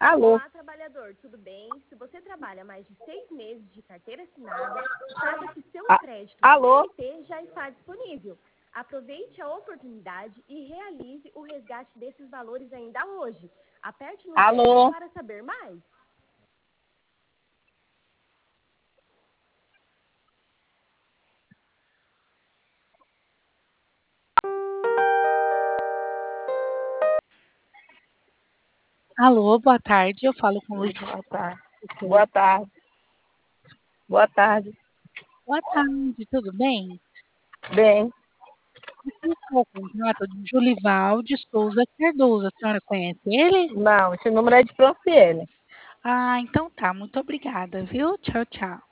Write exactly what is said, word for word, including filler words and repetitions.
Alô? Olá, trabalhador, tudo bem? Se você trabalha mais de seis meses de carteira assinada, saiba que seu A- crédito Alô? C L T já está disponível. Aproveite a oportunidade e realize o resgate desses valores ainda hoje. Aperte no zero Alô? para saber mais. Alô, boa tarde. Eu falo com o Luiz. Boa tarde. Boa tarde. Boa tarde. Boa tarde, tudo bem? Bem, Aqui está o contrato de Julival de Souza Cardoso. A senhora conhece ele? não, esse número é de Franciele. Ah, então tá. Muito obrigada, viu? Tchau, tchau.